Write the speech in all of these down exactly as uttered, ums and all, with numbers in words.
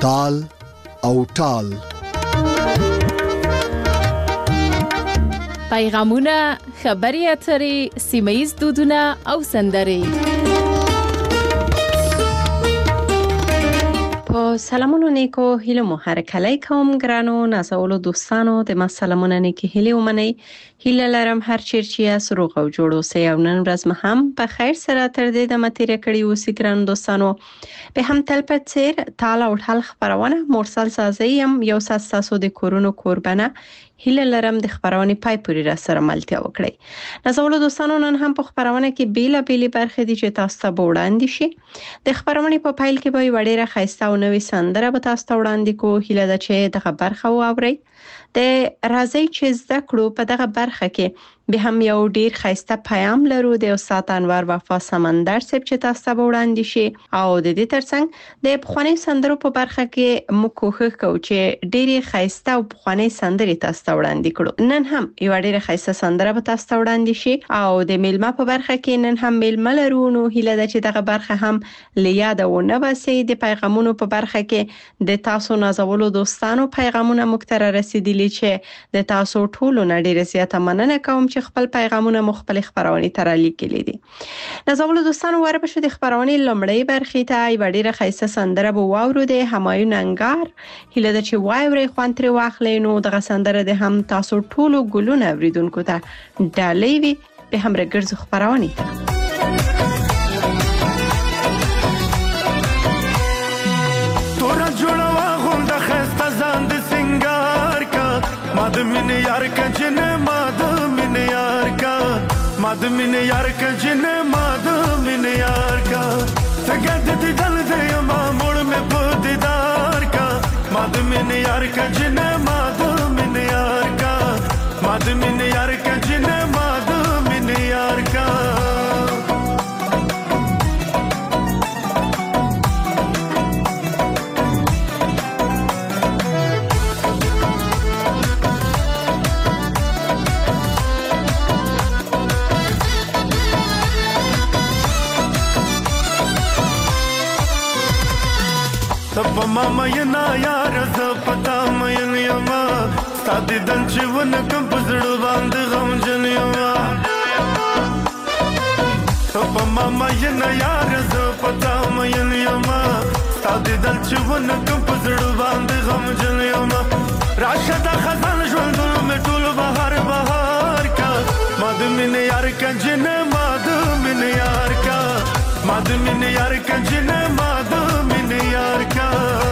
تال او ټال. پیغامونه، خبري اترې، سیمه‌ییز دودونه او سندرې. په سلامونو نیکو هیله مو هر کله کوم ګرانو نازولو دوستانو د ما سلامونه نیکی هیله ومني. هیله لرم هر چیرچی اس روغ او جوړ اوسئ او نن ورځ مهم په خیر سره تر دې د متیره کړي اوسئ ګرانو دوستانو. به هم تل په څیر تال او ټال خبرونه مرسل سازیم یو ساس تاسو د کورونو قربانه هیله لرم د خبرونه پای پوری را سره ملتیا وکړي. نازولو دوستانو نن هم په خبرونه کې بیلا بیلی برخه دي چې تاسو ته وړاندې شي. د خبرونه په پایل کې به وړي را خایسته او نوې سندره به تاسو ته وړاندې کو. هیله ده چې دغه برخه واورئ. د راځي چې زده کړو په دغه برخه کې به هم یو ډیر خایسته پیام لرو د استاد انور وفا سمندر صاحب چې تاسو ته وړاندې شي او د دې ترڅنګ د بخوانی سندرو په برخه کې مو کوښښ کوو چې ډیره خایسته او بخوانی سندرې تاسو ته وړاندې کړو. نن هم یو ډیره خایسته سندره به تاسو ته وړاندې شي او د میلمه په برخه کې نن هم میلمه لرو. نو هیله ده چې دغه برخه هم لیاد او نه بسي. د پیغامونو په برخه کې د تاسو نازولو دوستانو پیغامونه مختره رسیدلی چې د تاسو ټولو نه ډیره زیاته مننه کوم چې خپل پیغامونه مخبل خبرونه تر لیکلي دي. نازولو دوستانو ورپښه د خبرونه لمړی برخه ته ای ډیره خایسته سندره به واورو د همایون انګار. هیله ده چې وایوري خوان تر واخلې. نو دغه سندره د هم تاسو ټولو ګلونه اوریدونکو ته ډالۍ وي. به هم رګرز خبرونه ته ماد من یار کا جن ماد من یار کا ماد من یار کا جن ماد من یار کا سگد دی دل دے ما موڑ میں دیدار کا ماد من یار کا جن ماد من یار کا ماد من یار کا جن ماد من یار کا سب ماما ینا یار ز پتا مین یما سادی دل چون کم پزړ باندې غم جن یما سب ماما ینا یار ز پتا مین یما سادی دل چون کم پزړ باندې غم جن یما راشد خزان ژوند مې ټول بهار بهار کا ماد من یار کا جن ماد من یار کا ماد من یار کا جن ماد من یار کا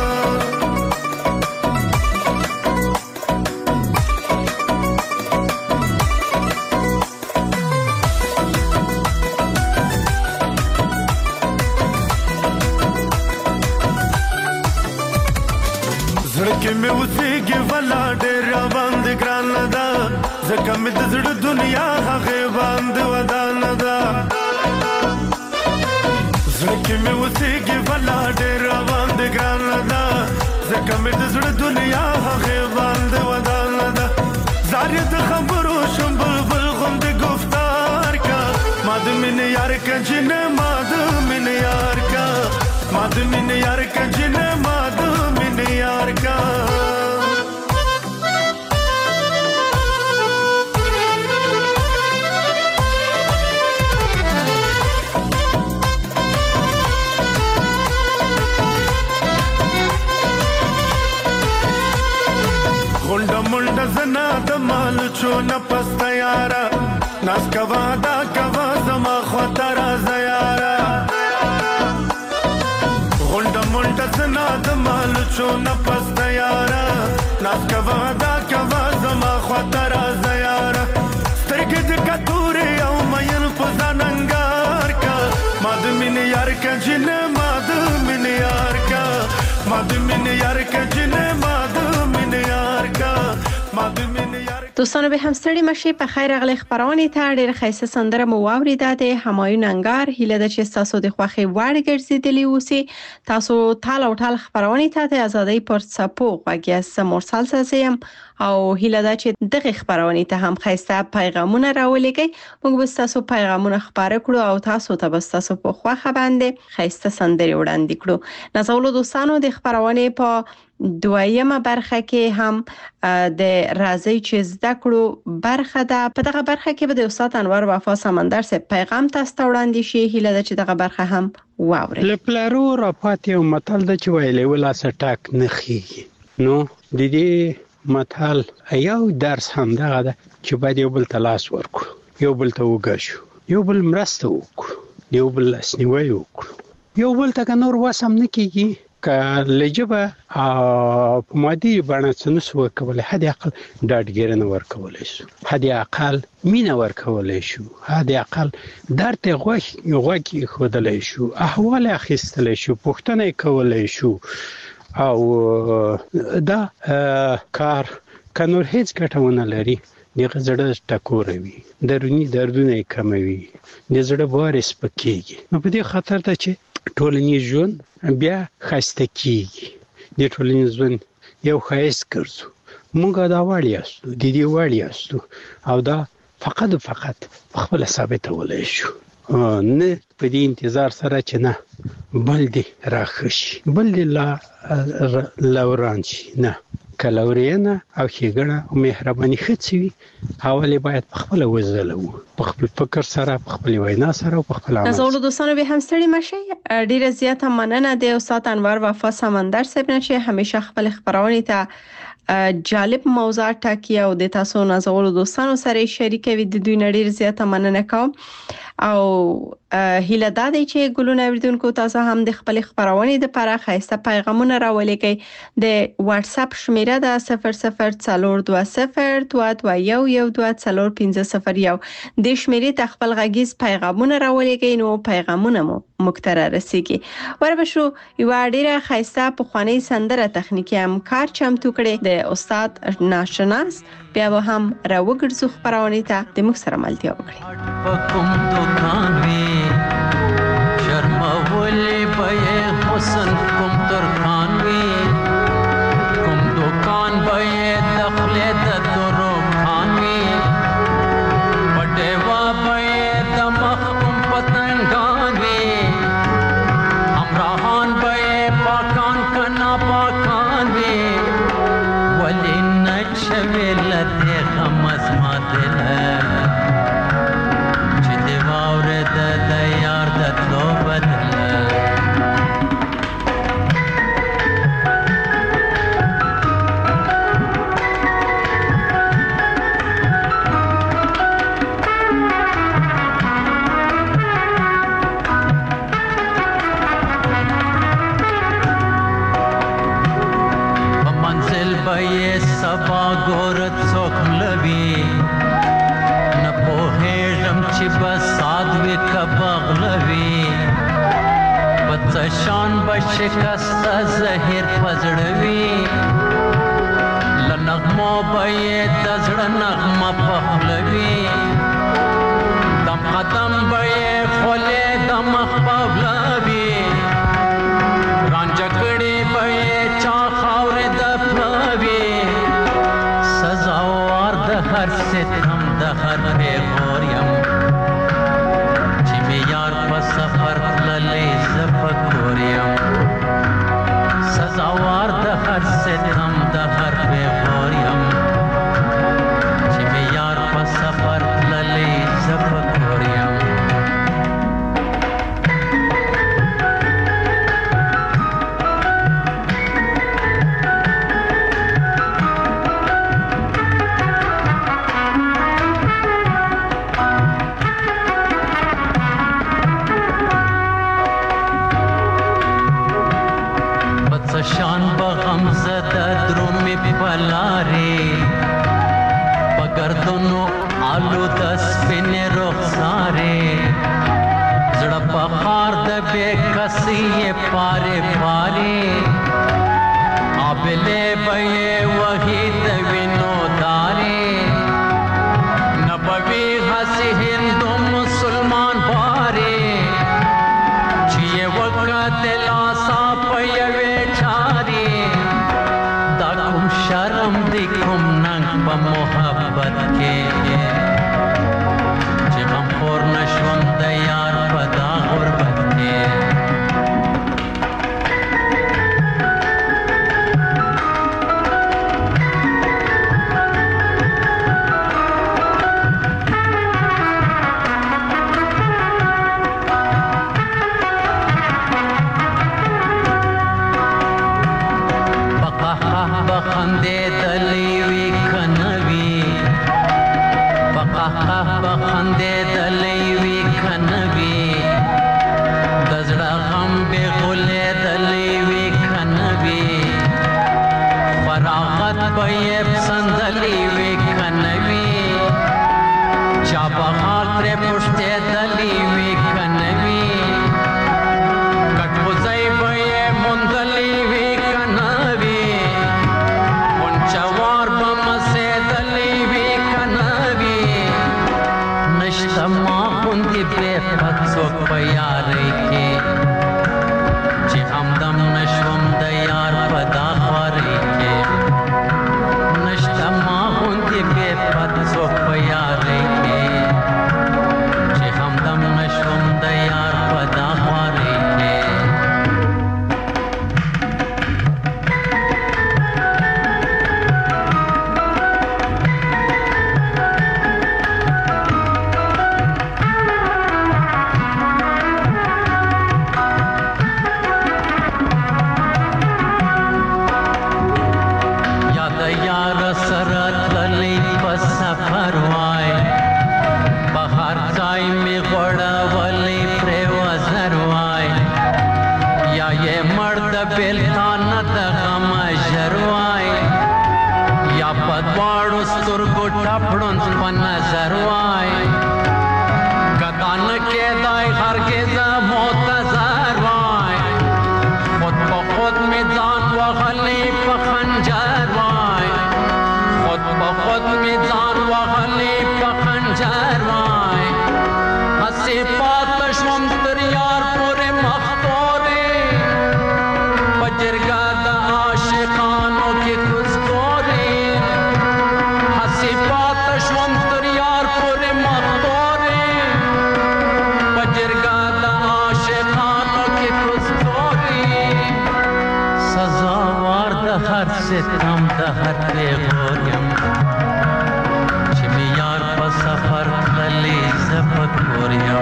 زړه مې اوسېږي ولا ډېر باندې ګران ده ځکه مې د زړه دنیا هغه باندې ودان ده زړه مې اوسېږي ولا ډېر باندې ګران ده ځکه مې د زړه دنیا هغه باندې ودان ده زارې د خبرو شم بلبل غوند گفتار کا ماد من یار کا جن ماد من یار کا ماد من یار کا جن ماد من یار کا غونډه منډه زنا د مال چونه پسته یارا ناس کوا دا کوا زما خطر زیارا غونډه منډه زنا د مال چونه پسته یارا ناس کوا دا کوا زما خطر زیارا سترګې د کتوري او مین پزاننګار کا ماد من یار کا جن ماد من یار کا ماد من یار کا جن ماد من یار کا ما د مين یار دوستانو به هم ستړي مشي په خیر غلي خبرونه ته ډېر خیسه سندره مو واوریده د همایون انګار هیله د چې تاسو د خوخي وړ ګرځیدلی اوسي تاسو ټال او ټال خبرونه ته د ازادۍ پر سپو غوږی مرسل ساسیم او هیله د چې دغه خبرونه ته هم خیسه پیغامونه راولېږي موږ به تاسو پیغامونه خبره کړو او تاسو ته به تاسو په خوخه باندې خیسه سندره وړاندې کړو نازولو دوستانو د خبرونه په دویمه برخه کې هم د راځي چې زده کړو برخه ده په دغه برخه کې به د استاد انور وفا سمندر سره پیغام تاسو ته وړاندې شي هیله ده چې دغه برخه هم واورئ لپلارو را پاتې او متل د چې ویلې ولا سټاک نه خيږي نو د دې متل یو درس هم دغه ده چې باید یو بل تلاش ورکړو یو بل ته وګورو یو بل مرسته وکړو یو بل اسنیوي وکړو یو بل ته نور وسم نه کیږي که لجبه په مادي باندې څنګه وکولای هدي عقل ډاډګیرنه ورکولای شو هدي عقل مینا ورکولای شو هدي عقل درته غوښ غوږی خودلای شو احوال اخیستلای شو پوښتنه کولای شو او دا کار کنور هیڅ ګټونه لري دغه زړه ټکوروي درونی دردونه کموي د زړه وارث پکېږي نو په دې خاطر ته چې ټولنیز ژوند بیا خسته کیږي د ټولنیز ژوند یو خاص ګرځو موږ دا وړي یاستو د دې وړي یاستو او دا فقط فقط خپل ثابت ولای شو نه په دې انتظار سره چې نه بل دې راخشي بل دې لا لورانشي نه کلورینه او ښېګڼه او مهرباني خڅوي حواله باید په خپل وزلو په خپل فکر سره په خپل وینا سره او په خپل عمل نازولو دوستانو به هم ستړي مشي ډیره زیاته مننه د استاد انور وفا سمندر صاحب نشي همیشه خپل خبرونه ته جالب موضوع ټاکي او د تاسو نازولو دوستانو سره شریکوي د دوی نړۍ زیاته مننه کوم او هیله دا دی چې ګلونه اوریدونکو تاسو هم د خپل خبرونه د لپاره خاصه پیغامونه راولېږئ د واتس اپ شمیره د صفر صفر څلور دوه صفر دوه دوه یو یو دوه څلور پنځه صفر یو د شمیرې د خپل غږیز پیغامونه راولېږئ نو پیغامونه مو مکتره رسیږي وربشو یو ډیره خاصه په خواني سندره تخنیکی هم کار چمتو کړي د استاد ناشناس بیا به هم راوګرځو خبرونه ته د موږ سره ملتیا وکړي کوم دکان وی شرم ولې به حسن کوم ترخان وی کوم دکان به دخل د درو خان وی پټوا به د مخ کوم پتنګان وی امراهان به پاکان کنا پاکان وی ولې نچوي لته خمس ماته سبا ګورت څوک لوي نه پوهېږم چې بس سادوي کبغلوي پڅ شان بشکست زهر پزړوي لنغمو به د زړه نغمه پخلوي دم قدم به خولې د مخ پغلوي رانجکړي به چا خاورې د پلوي هر ستم د هر پیغور یم چې می یار په سفر تللې زفکور یم سزاوار د هر ستم د هر پیغور یم چې می یار په سفر تللې زفکور یم شان بغم زده درومی پلاری پگردنو آلو دس پین رخساری زڑا پخار ده بے کسی پاری پاری آبلے بے وحی دوینو دا دلاسا پیوے چھاری دا کم شرم دی کم ننگ پا محبت کے چی غم خور نشوم دا یار پا دا غربت کے بخندے دلیوی کنوی بقاقا بخندے دلیوی کنوی دزڑا غم بے غلے دلیوی کنوی فراغت بیب سندلیوی کنوی چاپا خاطر پشتے دلیوی کنوی کٹوزائی بیب مندلیوی کنوی چوار بم سے دلیوی کنوی نشتا ماہن دی بے پتسوک پیاری کی چی همدم نشوم دا یار پدا خواری کی نشتا ماہن دی بے پتسوک پیاری کی چی همدم نشوم دا یار پدا خواری کی ستم دهر پیغوریم چی می یار پا سفر خلی زفکوریم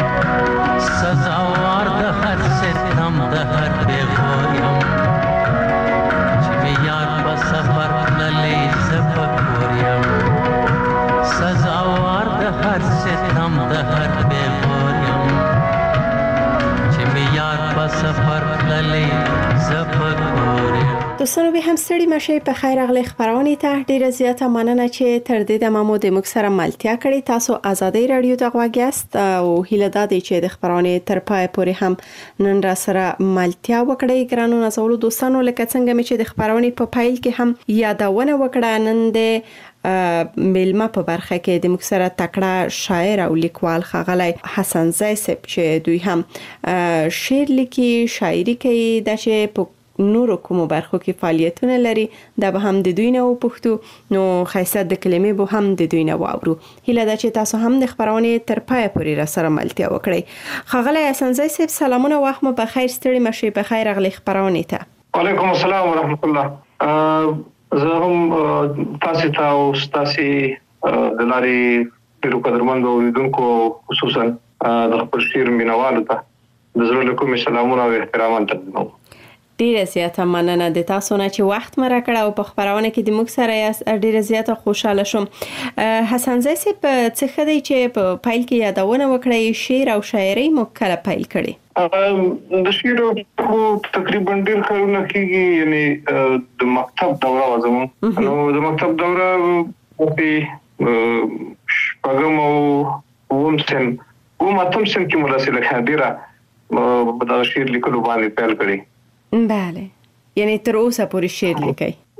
سزاوار دهر ستم دهر پیغوریم چی می یار پا سفر خلی زفکوریم سزاوار دهر ستم دهر پیغوریم چی می یار پا سفر خلی زفکوریم. دوستانو به هم ستړي مشه په خیر اغلی خبرونه ته ډیره زیاته مننه چې تر دې د مامو د موږ سره ملتیا کړې. تاسو ازادي رادیو ته غواګیاست او هیله ده چې د خبرونه تر پای پورې هم نن را سره ملتیا وکړئ. ګرانو نازولو دوستانو لکه څنګه مې چې د خبرونه په پایل کې هم یادونه وکړه، نن د میلمه په برخه کې د موږ سره تکړه شاعر او لیکوال ښاغلی حسن زی صاحب چې دوی هم شعر لیکي، شاعري کوي، د چې په نورو کومو برخو کې فعالیتونه لري. دا به هم د دوی نه وپوښتو، نو خیسه د کلمې به هم د دوی نه واورو. هیله ده چې تاسو هم د خبرونه تر پای پورې را سره ملتیا وکړئ. ښاغلی حسن زی صاحب سلامونه، وخت مو په خیر، ستړي مشئ، په خیر اغلی خبرونه ته. وعلیکم السلام ورحمت الله. زه هم تاسو ته او تاسو د لاري ډیرو قدرمنو اوریدونکو خصوصا د خپل شعر مینوالو ته د زړه له کومې سلامونه او احترامات تقدیموم. ډیره زیاته مننه د تاسو نه چې وخت مې راکړ او په خبرونه کې د موږ سره یاست. ډیره زیاته خوشاله شوم. حسن زی صاحب څه خدای چې په پایل کې یادونه وکړې، شعر او شاعري مو کله پیل کړې؟ د شعر په تقریبا ډیر کارونه کېږي، یعنی د مکتب دوره وزمو نو د مکتب دوره په شپږم او اووم سن اووم اتم سن کې مراسله خبره په د شعر لیکلو باندې پیل کړې. بله، یعنی تر اوسه پورې شعر لیکي؟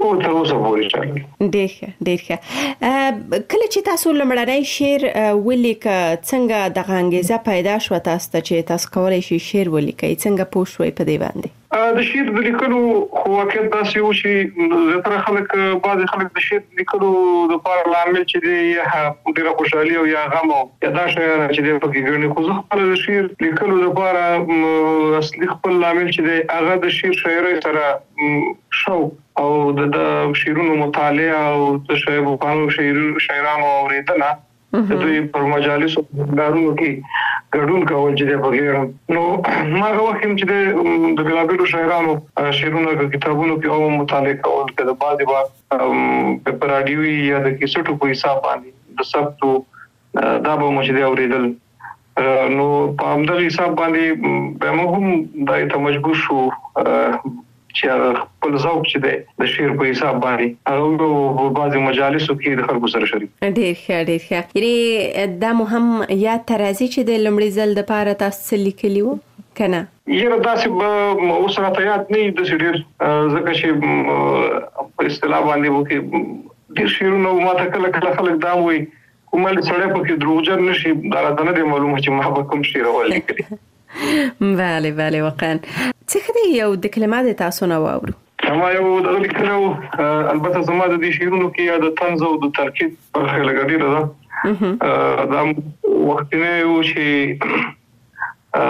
او تر اوسه پورې چل. ډیر ښه ډیر ښه. کله چې تاسو لمړنی شعر ولیک څنګه د انګیزه پیدا شو تاسو ته چې تاسو کولای شئ شعر ولیکئ، څنګه پوه شوئ په دې باندې؟ د شعر د لیکلو خو واقعیت داسې و چې زیاتره خلک بعضې خلک د شعر لیکلو دپاره لامل چې دی یا ډېره خوشحالي او یا غم او یا دا شیان چې دی پکې ګڼي، خو زه خپله د شعر لیکلو دپاره اصلي خپل لامل چې دی هغه د شعر شاعرۍ سره شوق او د شعرونو مطالعه او د شاعرانو شاعرانو اورېدنه د دوی پر مجالسو دارونو کې ګډون کول چې دی پکې. نو ما هغه وخت چې د بېلابېلو شاعرانو شعرونه په کتابونو کې او مطالعه کول که د بعضې به په راډیوي یا د کیسټو په حساب باندې د ثبتو دا به مو چې دی اورېدل. نو په همدغه حساب باندې بیا موږ هم دغې ته مجبور شو چې هغه خپل ذوق چې دی د شعر په حساب باندې هغه په بعضې مجالسو کې د خلکو سره شریک. ډېر ښه ډېر ښه. یعنې دا مو هم یاد ته راځي چې د لومړي ځل دپاره تاسو څه لیکلي وو که نه؟ یاره داسې به اوس راته یاد نه وي داسې ډېر، ځکه چې په اصطلاح باندې و کې ډېر شعرونه ما ته کله کله خلک دا هم وایي خو مالې سړی پکې دروغجن نه شي، دا راته نه دی معلومه چې ما به کوم شعر اول لیکلي. بله بله واقعا. څه ښه دی یو د کلمات تاسو نه واورو؟ ما یو دغه لیکلی و، البته زما د دې شعرونو کې یا د طنز او د ترکیب برخه لږه ډېره ده. دا وختینی و چې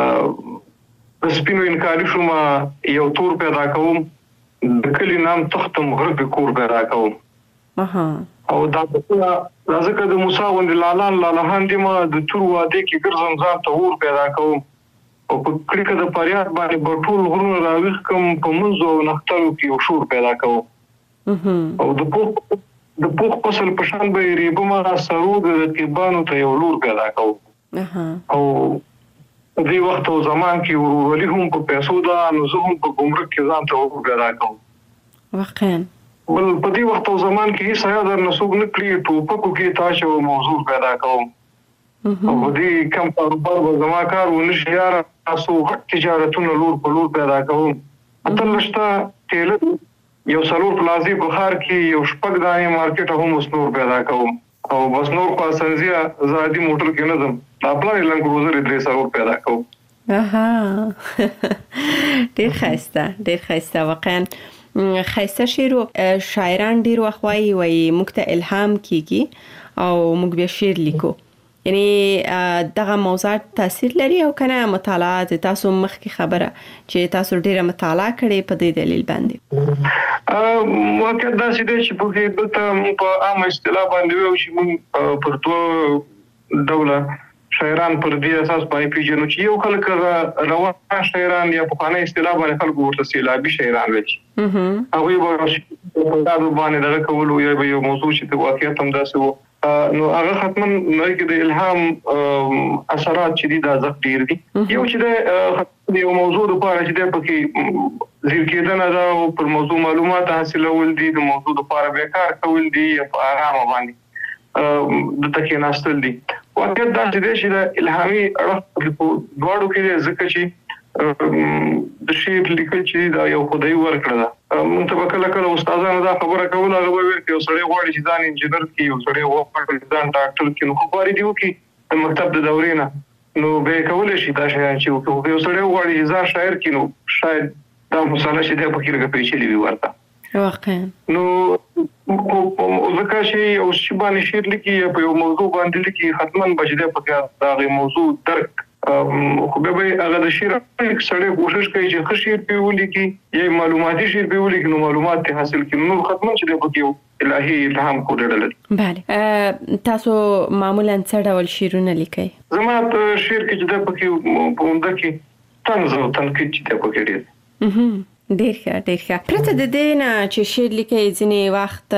د سپینو انکاري شومه یو تور پیدا کوم، د کلي نام تختم غرب کور پیدا کوم. او دا دا ځکه د موسی غوندې لالان لالهان دي ما د تور واده کې ګرځم ځان ته اور پیدا کوم. او په کلیکه د فریاد باندې به ټول غرونه راویښ کړم، په منځو او نښترو کې یو شور پیدا کوم. او د پوخ د پوخ فصل په شان به یې ریبمه سرو د رقیبانو ته یو لور پیدا کوم. او په دې وخت او زمان کې ورورولي هم په پیسو ده، نو زه هم په ګمرک کې ځان ته اور پیدا کوم. واقعا بل په دې وخت او زمان کې هیڅ حیا در نه څوک نه کړي، ټوپکو کې تاش او موضوع پیدا کوم. او دې کم کاروبار به زما کار ونه شي یاره، تاسو غټ تجارتونه لور په لور پیدا کوم. اتلسته تیله یو څلور پلازې په ښار کې یو شپږ دانې مارکېټ هم اوس نور پیدا کوم. او بس نور خو اسانزیه زه عادي موټر کې نه ځم، دا پلانې لنګ روزرې درې څلور پیدا کوم. ډېر ښایسته ډېر ښایسته. واقعا ښایسته شعر. شاعران ډېر وخت وایي وایي موږ ته الهام کېږي او موږ بیا شعر لیکو. یعنی دغه موضوعات تاثیر لري او کنه مطالعات؟ تاسو مخکې خبره چې تاسو ډیره مطالعه کړې په دې دلیل باندې واقعیت داسې دی چې په کې دلته په عامه اصطلاح باندې وایو چې موږ پر دوه ډوله شاعران پر دې اساس باندې پیژنو چې یو خلک روان شاعران یا پخوانی اصطلاح باندې خلکو ورته سیلابي شاعران وایي. هغوی به په کتابو باندې دغه کولو یا به یو موضوع چې واقعیت هم داسې و، نو هغه ختماً نوی کې د الهام اثرات چې دي دا زغ ډیر دي. یو چې د یو موضوع دپاره چې دی پکې ځیر کېدنه ده او پر موضوع معلومات حاصلول دي، د موضوع دپاره بیکار کول دي یا په ارامه باندې دلته کېناستل دي. واقعیت داسې دی چې د الهامي اړخ په دواړو کې دی، ځکه چې د شعر لیکل چې دا یو خدایي ورکړه ده. موږ ته به کله کله استادانو دا خبره کوله، هغه به ویل چې یو سړی غواړي چې ځان انجینر کړي، یو سړی غواړي چې ځان ډاکټر کړي، نو خو غواړي دې وکړي د مکتب د دورې نه، نو به یې کولی شي دا شیان چې وکړي. یو سړی غواړي چې ځان شاعر کړي، نو شاید دا مسله چې دی پکې لږه پیچلې وي ورته. واقعا نو ځکه چې یو شي باندې شعر لیکي یا په یو موضوع باندې لیکي، حتما به چې دی پکې د هغې موضوع درک خو بیا به هغه د شعر سړی کوشش کوي چې ښه شعر پرې ولیکي یا معلوماتي شعر پرې ولیکي، نو معلومات ترې حاصل کړي، نو ختما چې دی پکې یو الهي الهام کوډ لري. بله. تاسو معمولا څه ډول شعرونه لیکئ؟ زما په شعر کې چې دی پکې په عمده کې طنز او تنقید چې دی پکې ډېر. ډېر ښه ډېر ښه. پرته د دې نه چې شعر لیکئ، ځینې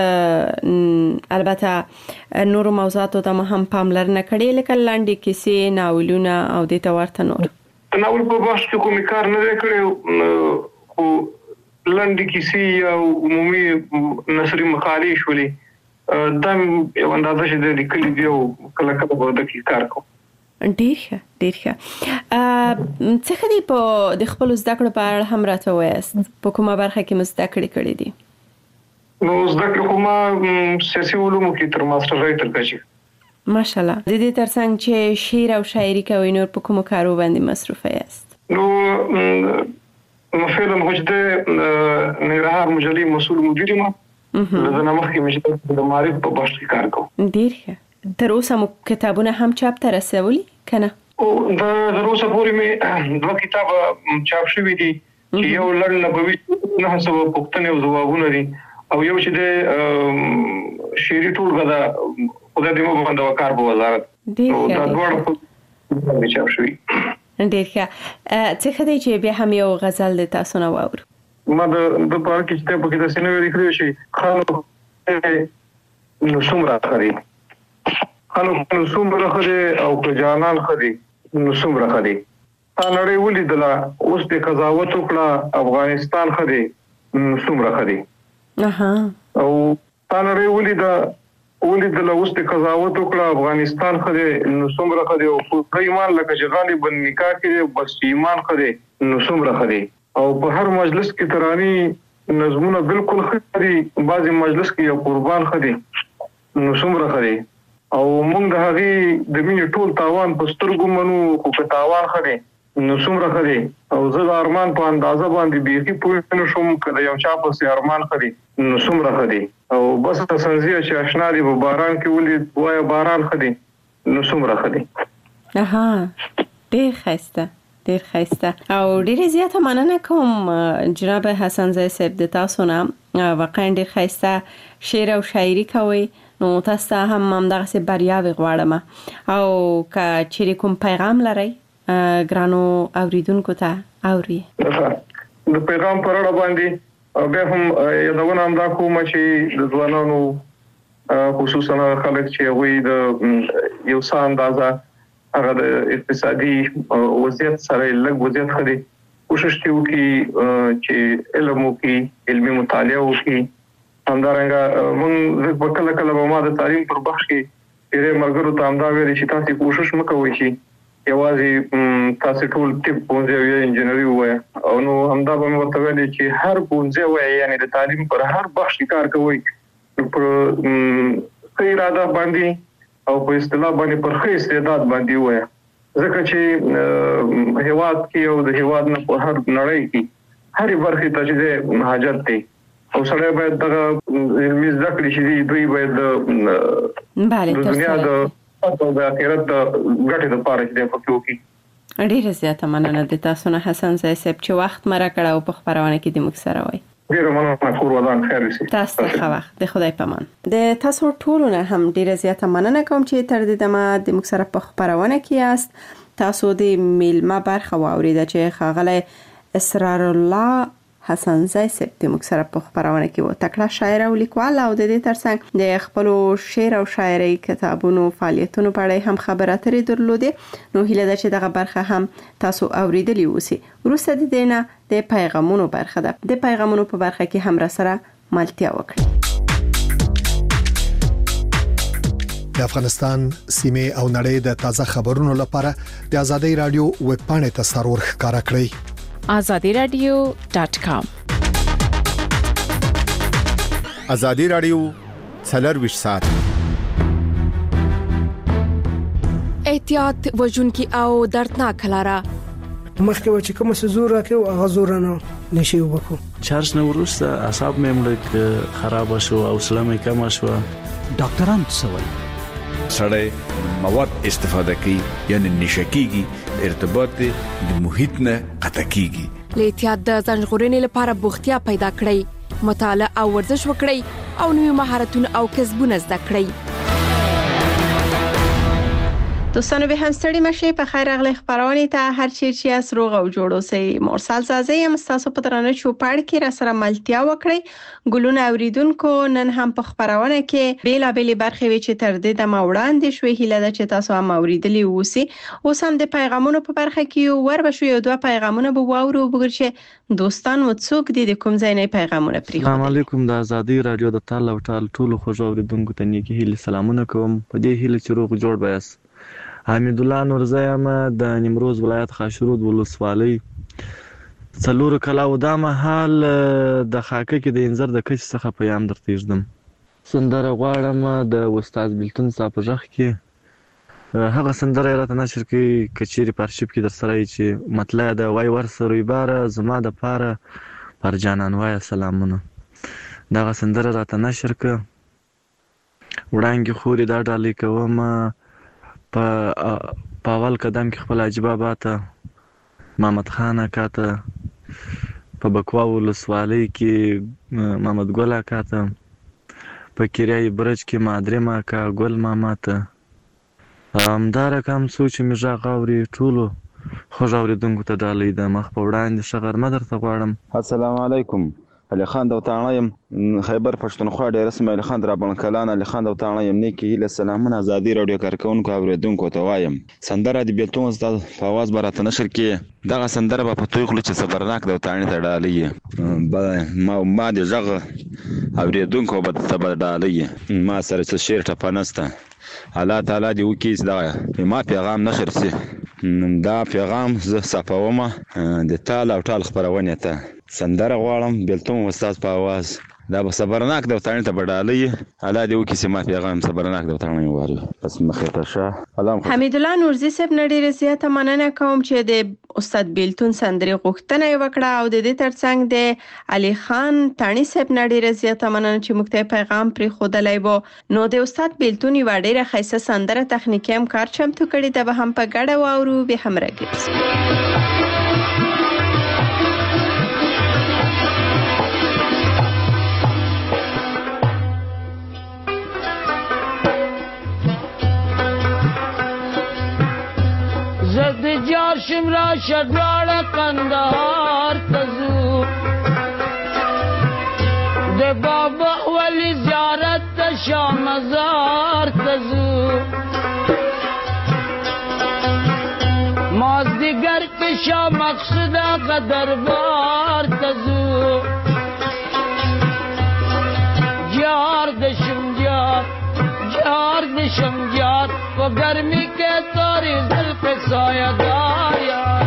وخت البته نورو موضوعاتو ته مو هم پاملرنه کړې، لکه لنډې کیسې، ناولونه او دې ته ورته نور؟ د ناول په بحث کې کومې کار نه دی کړی، خو لنډې کیسې او عمومي نثري مقالې شولې، دا یو اندازه چې دی لیکلي دي او کله کله به دقیق کار کوم. ډېر ښه ډېر ښه. څه ښه دي په د خپلو زده کړو په اړه هم راته ووایاست، په کومه برخه کې مو زده کړې کړې دي؟ نو زده کړه کومه سیاسي علومو کې تر ماستر راي تر کچې ماشاءالله. د دې ترڅنګ چې شعر او شاعري کوي نور په کوم کارو باندې مصروف یاست؟ نو نو فعلا وجده نګرهار مجلې مسؤل مدیر یم. د نامه کې مجلې د معرفت په بحث کې کار کوم. ډیر ښه. تر اوسه مو کتابونه هم چاپ ته رسولي کنه؟ او د تر اوسه پورې مې دوه کتاب چاپ شوي دي چې یو لړ نبوي نه سو پښتنه او جوابونه دي او یو چې د شعري ټولګه دا خدای دې مو باندې وکړ په وزارت. نو دا ډول په چاپ شوي. ډیر ښه. څه خدای چې بیا هم یو غزل د تاسو نه واورو. ما د د پاره کې چې په کې د سینې لیکلو شي خانو نو څومره خري خانو نو څومره خري او که جانان خري نو څومره خري تا نړۍ ولیدله اوس د قضاوت وکړه افغانستان خري نو څومره خري اها او تا نړۍ ولیدله ولیدله اوس د قضاوت وکړه افغانستان خري نو څومره خري او په ایمان لکه چې غالب نکاح کې بس ایمان خري نو څومره خري او په هر مجلس کې ترانی نظمونه بالکل خري بعضي مجلس کې یو قربان خري نو څومره خري او موږ د هغه د مینې ټول تاوان په سترګو منو خو په تاوان خري نو څومره خري او زه د ارمان په اندازه باندې بيخي پوه نه شوم کله یو چا په سي ارمان خري نو څومره خري او بس تسنزیه چې آشنا دي په باران کې ولید وای باران خري نو څومره خري. اها ډیر خسته ډیر خسته او ډیر زیاته مننه کوم جناب حسن زای صاحب د تاسو نه واقعا ډیر خسته شعر او شاعري کوي نو تاسو هم هم دغه سي بریاوي غواړم او که چیرې کوم پیغام لرئ ګرانو اوریدونکو ته اوري د پیغام پر اړه باندې به هم یادونه هم دا کوم چې د ځوانانو خصوصا خلک چې وي د یو څه اندازه هغه د اقتصادي وضعیت سره لږ وضعیت خري کوشش کوي چې علم وکي علمي مطالعه وکي همدارنګه موږ په کله کله به ما د تعلیم پر بخش کې ډېر مرګرو ته همدا ویل چې تاسو کوشش وکوي چې یوازې تاسو ټول طب پونځه یا انجنیری وای او نو همدا به مو ته ویل چې هر پونځه وای یعنی د تعلیم پر هر بخش کې کار کوي پر اراده باندې او په اصطلاح باندې پر خې استعداد باندې وای ځکه چې هیواد کې او د هیواد نه په هر نړۍ کې هر برخه ته چې حاجت دی او سره باید د علمي ذکر شي دوی باید د دنیا د او د آخرت د ګټې لپاره چې په کې وکړي. ډیره زیاته مننه د تاسو نه حسن زای صاحب چې وخت مرا کړه او په خبرونه کې د موږ سره وای. ډیره مننه کور ودان خیر شي. تاسو ته وخت د خدای پامان. د تاسو ټولو نه هم ډیره زیاته مننه کوم چې تر دې دمه د موږ سره په خبرونه کې یاست. تاسو د میلمه برخه واوریده چې خاغله اسرار الله حسن زای صاحب د موږ سره په خبرونه کې و تکړه شاعر او لیکوال او د دې ترڅنګ د خپل شعر او شاعري کتابونو فعالیتونو په اړه هم خبرې اترې درلودې. نو هیله ده چې دغه برخه هم تاسو اوریدلی اوسئ. وروسته د دینه د پیغامونو برخه ده. د پیغامونو په برخه کې هم را سره ملتیا وکړئ. د افغانستان سیمه او نړۍ د تازه خبرونو لپاره د ازادي رادیو ویب پاڼې ته سرور ښکارا کړئ. azadi radio dot com ازادي رادیو څلور ساعت احتیاط وجونکي او دردناک لاره مخکې و چې کوم څه زور راکې او غزور نه نشي وبکو چارج نو ورسته اعصاب مې مړ خراب شو او سلامه کم شو. ډاکټران څه وایي سړی مواد استفاده کوي یعنی نشکیږي ارتباط د محیط نه قطع کیږي. له احتیاط د ځنغورنې لپاره بوختیا پیدا کړئ، مطالعه او ورزش وکړئ او نوي مهارتونه او کسبونه زده کړئ. دوستانو به هم ستړي مشه په خیر اغلی خبرونه ته هر چی چې اس روغ او جوړو سي مرسل زازي هم تاسو په ترانه چوپړ کې را سره ملتیا وکړي. ګلونه اوریدونکو نن هم په خبرونه کې بیل بیل برخې وی چې تر دې د موړاندې شوې هیله ده چې تاسو هم اوریدلی ووسی. اوس هم د پیغامونو په برخه کې ور بشو یو دوه پیغامونه به واورو وګور چې دوستان مو څوک دي د کوم ځای نه پیغامونه پریږدي. السلام علیکم د ازادي رادیو د تعال او تعال ټول خوږ اوریدونکو ته نیکی هیله سلامونه کوم. په دې هیله چې روغ جوړ بیاس. حمید الله نورزی ام د نیمروز ولایت خاشرود ولسوالۍ څلورو کلاو دا مهال د خاکه کې د انځر د کچ څخه پیام درته ایږدم. سندره غواړم د استاد بیلتون صاحب په غږ کې هغه سندره یې راته نشر کړي که چیرې په ارشیف کې درسره وي چې مطلع ده وای ورسه رویباره زما دپاره پر جانان وایه سلامونه. دغه سندره راته نشر کړه. وړانګې خورې دا ډالۍ کوم په اول قدم کې خپل حاجي بابا ته، محمد خان اکا ته، په بکوا ولسوالۍ کې محمد ګل اکا ته، په کریای برج کې مادرم اکا، ګل ماما ته، همدا رقم څو چې مې غږ اوري ټولو خوږ اورېدونکو ته ډالۍ ده. مخ په وړاندې ښه غرمه درته غواړم. السلام علیکم. علي خان دوتاڼه یم، خیبر پښتونخوا ډېر اسم علي خان رابڼ کلان علي خان دوتاڼه یم. نیکې هیله سلامونه ازادي راډیو کارکوونکو اورېدونکو ته وایم. سندره د بیلتون استاد په اواز به راته نشر کړي. دغه سندره به په توی خوله چې صبرناک دوتاڼې ته ډالۍ ما ما د غږ اورېدونکو به ته به ډالۍ ما سره څه شعر ټپه نشته. الله تعالی دې وکړي چې دغه ما پیغام نشر شي. دا پیغام زه صفومه د تال او ټال خپرونې ته. سندره غواړم بیلتون استاد په اواز. دا به صبرناک دوتاڼې ته به ډالۍ. الله دې وکړي چې ما پیغام صبرناک دوتاڼې وواري. بس مخې ته شه. حمیدالله نورزي صاحب نه ډېره زیاته مننه کوم چې د استاد بیلتون سندرې غوښتنه یې وکړه او د دې ترڅنګ د علي خان تاڼي صاحب نه ډېره زیاته مننه چې موږ ته پیغام پرېښودلی و. نو د استاد بیلتون یوه ډېره ښایسته سندره تخنیکي همکار چمتو کړې ده، به هم په ګډه واورو. بې همرګي زد جار شمرا شدواړه کندهار ته ځو، د بابا ولی زیارت ته شاه مزار ته ځو، مازدیګر کې شاه مقصد آقا دربار ته ځو، جار د شمجار جار د شمجار په ګرمي کې تورې زلفې سایه‌دار یار.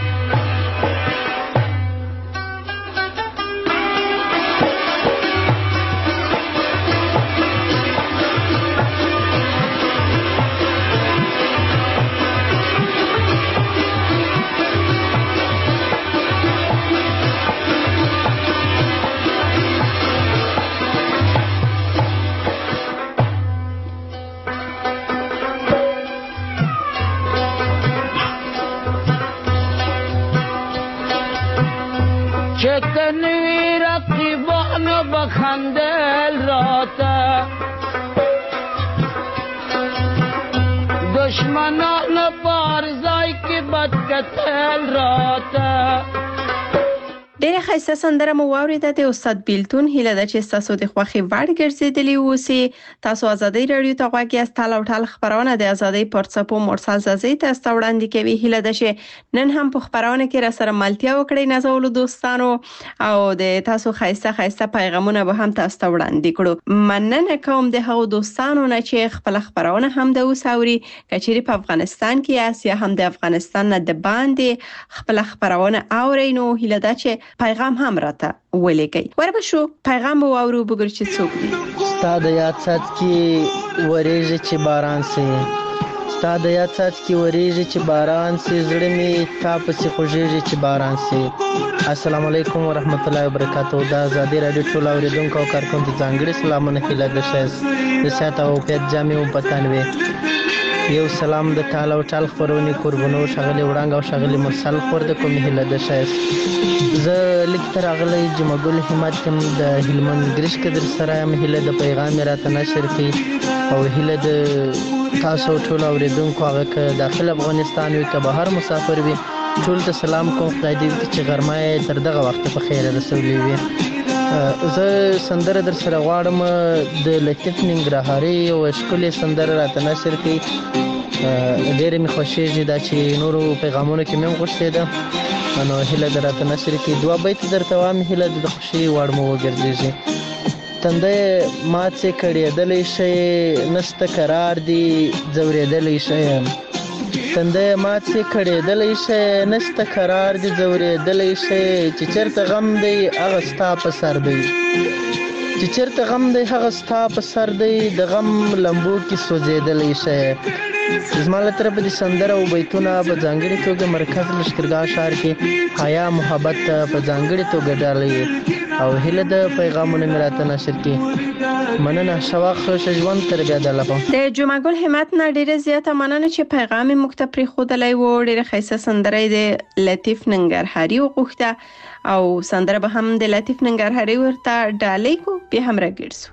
چتنوی رقیبان بخندل راته، دشمنان پارزای کی بد کتل راته. ډېره ښایسته سندره مو واورېده. د استاد بیلتون هیله ده چې ستاسو د خوښې وړ ګرځېدلي اوسي. تاسو ازادۍ راډیو ته غوږ یاست. تال او ټال خپرونه د ازادۍ پر څپو مرسل زازۍ ته ستا وړاندې کوي. هیله ده چې نن هم په خپرونه کې راسره ملتیا وکړئ نازولو دوستانو، او د تاسو ښایسته ښایسته پیغامونه به هم تاسو ته وړاندې کړو. مننه کوم د هغو دوستانو نه چې خپله خپرونه هم د اوس اوري. که چیرې په افغانستان کې یاست یا هم د افغانستان نه د باندې خپله خپرونه اورئ، نو هیله ده چې پیغام هم راته ولېږئ. وربه شو پیغام به واورو، بګر چې څوک دي. ستا د یاد څاڅ کې ورېږي چې باران سي، ستا د یاد څاڅ کې ورېږي چې باران سي، زړه مې تا پسې خوږېږي چې باران سي. السلام علیکم ورحمت الله وبرکاتو. د ازادي راډیو ټول اورېدونکو او کارکوونکو ځانګړي سلامونه هیله ده ښایست د صحت او عافیت جامې او پتن وي. یو سلام د ټال او ټال خپرونې قربانو ښاغلي وړانګ او ښاغلي مرسل خور د کومې هیله ده ښایست. زه لیک ته راغلی جمعه ګل همت یم د هلمند ګرش کې در سره یم. هیله د پیغام یې راته نشر کړي او هیله د تاسو ټول اورېدونکو هغه که داخل افغانستان وي که بهر مسافر وي ټول ته سلام کوم. خدای دې وکړي چې غرمه یې تر دغه وخته په خیره رسولې وي. زه سندره در سره غواړم د لطیف ننګرهاري یوه ښکلې سندره راته نشر کړي. ډېرې مې خوښېږي دا چې نورو پیغامونو کې مې هم غوښتېده، نو هیله ده راته نشر کړي. دوه بیته درته وایم، هیله ده د خوښۍ وړ مو وګرځېږي. تندی مات څې کړېدلی شی نشته قرار دی ځورېدلی شی تنده مات سي کړېدلی شي نشته قرار دي ځورېدلی شي چې چېرته غم دی هغه ستا په سر دی چې چېرته غم دی هغه ستا په سر دی د غم لمبو کې سوځېدلی شي زما له طرفه د سندره او بیتونه په ځانګړې توګه مرکز لښکرګاه ښار کې حیا محبت په ځانګړې توګه ډالۍ او هیله د پیغامونه مې راته نشر کړي مننه شوا خوش ژوند تر بیا د لپاره د جمعه ګل همت نه ډیره زیاته مننه چې پیغام یې موږ ته پرېښودلی و ډیره ښایسته سندره یې د لطیف ننګرهاري وغوښته او سندره به هم د لطیف ننګرهاري ورته ډالۍ کو بیا هم راګرځو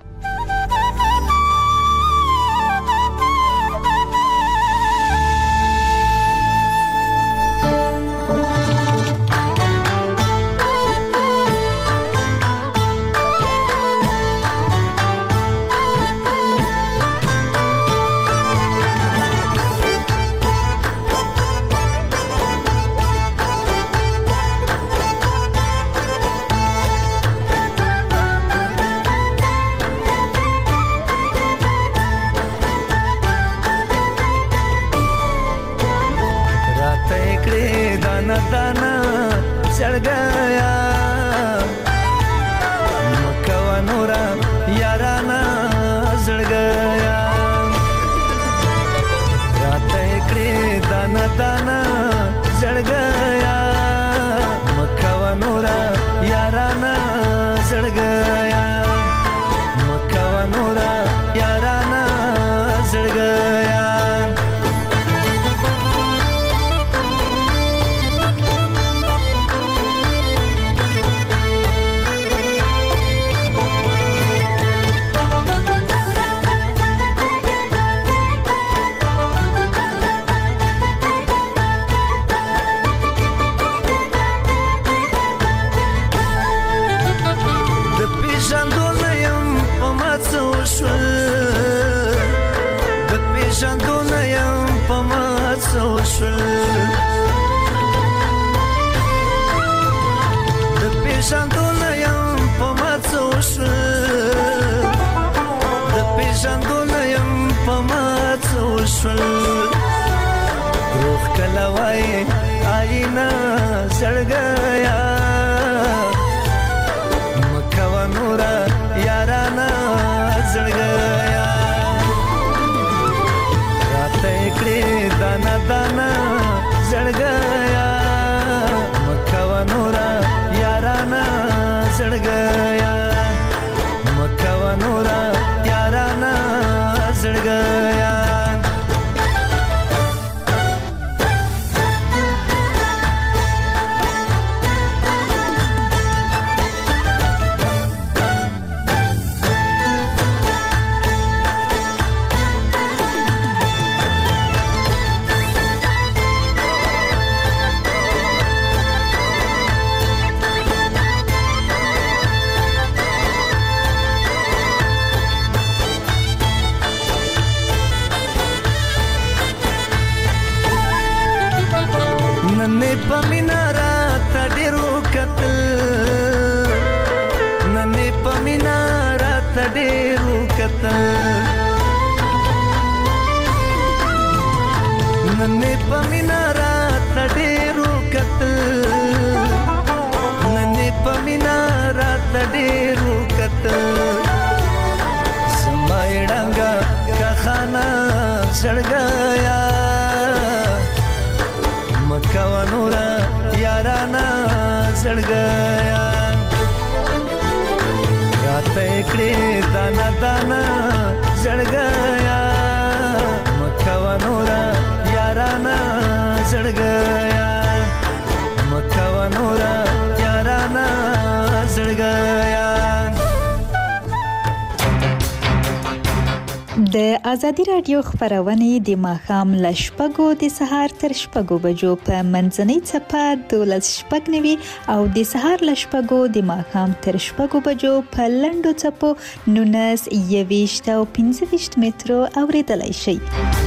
د ازادي رادیو خبرونه د ماښام ل شپږو د سهار تر شپږو بجو په منځنۍ چپه دولس شپږ نوي او د سهار ل شپږو د ماښام تر شپږو بجو په لنډو چپو نونس یويشت او پنځه ویشت مترو اوریدلای شي.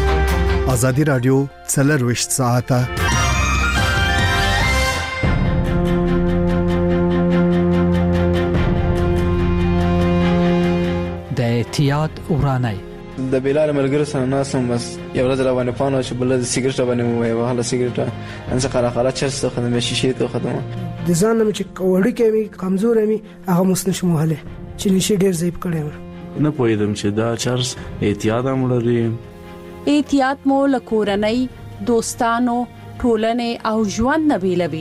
ازادي رادیو څلور وشت ساعته د احتیاط ورانه د بلال ملګرو سره ناسم بس یو ورځ را باندې پانو چې بل د سیګریټ باندې وای وهله سیګریټ ان څه خلا خلا چرس ته خدمت شي ته خدمت د ځان مې چې وړي کې کمزور مې هغه مسنش مهله چې نشي ډیر زیب کړم نه پوهیدم چې دا چرس احتیاط هم لري. احتیاط مو لکورنۍ دوستانو ټولنې او ژوند نه بیلوي.